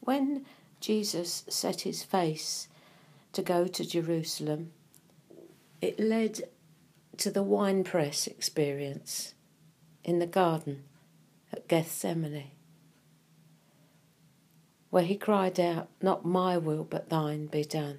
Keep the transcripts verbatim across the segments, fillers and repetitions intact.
When Jesus set his face to go to Jerusalem, it led to the winepress experience in the garden at Gethsemane, where he cried out, "Not my will, but thine be done."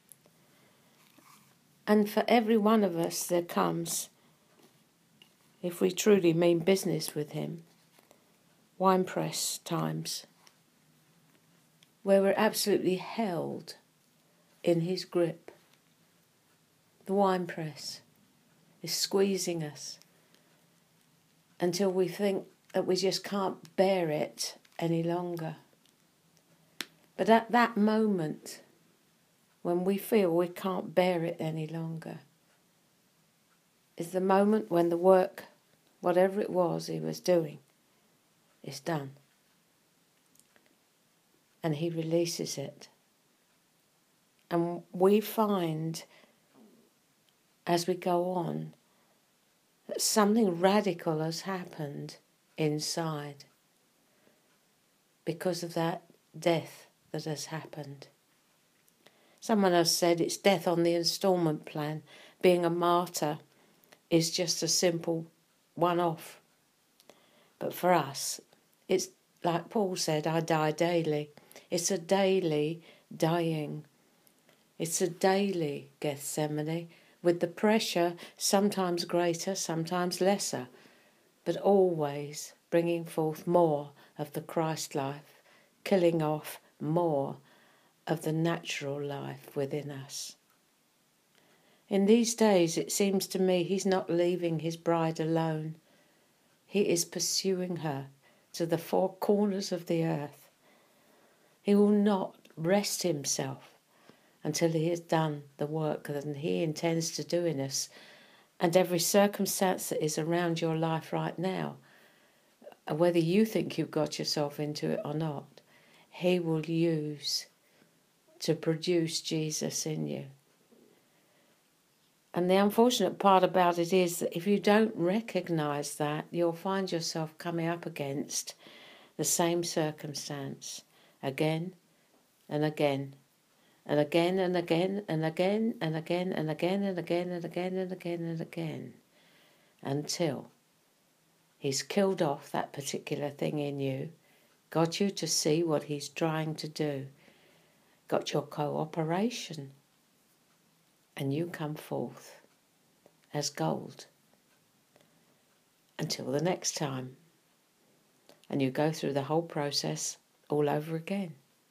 And for every one of us there comes, if we truly mean business with him, winepress times, where we're absolutely held in his grip. The winepress is squeezing us until we think that we just can't bear it any longer. But at that moment, when we feel we can't bear it any longer, is the moment when the work, whatever it was he was doing, is done. And he releases it. And we find, as we go on, that something radical has happened inside because of that death that has happened. Someone has said it's death on the instalment plan. Being a martyr is just a simple one-off. But for us, it's like Paul said, I die daily. It's a daily dying. It's a daily Gethsemane, with the pressure sometimes greater, sometimes lesser, but always bringing forth more of the Christ life, killing off more of the natural life within us. In these days, it seems to me he's not leaving his bride alone. He is pursuing her to the four corners of the earth. He will not rest himself until he has done the work that he intends to do in us. And every circumstance that is around your life right now, whether you think you've got yourself into it or not, he will use to produce Jesus in you. And the unfortunate part about it is that if you don't recognise that, you'll find yourself coming up against the same circumstance again and again and again and again and again and again and again and again and again and again and again until he's killed off that particular thing in you, got you to see what he's trying to do, got your cooperation, and you come forth as gold until the next time. And you go through the whole process all over again.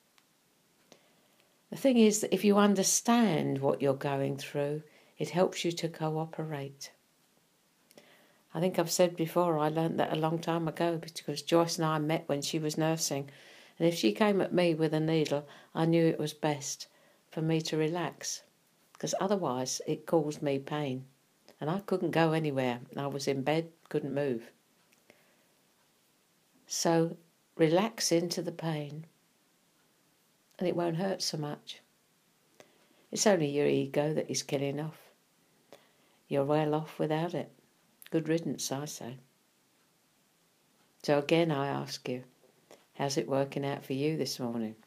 The thing is that if you understand what you're going through, it helps you to cooperate. I think I've said before, I learnt that a long time ago because Joyce and I met when she was nursing. And if she came at me with a needle, I knew it was best for me to relax, because otherwise it caused me pain. And I couldn't go anywhere. I was in bed, couldn't move. So relax into the pain and it won't hurt so much. It's only your ego that is killing off. You're well off without it. Good riddance, I say. So again I ask you, how's it working out for you this morning?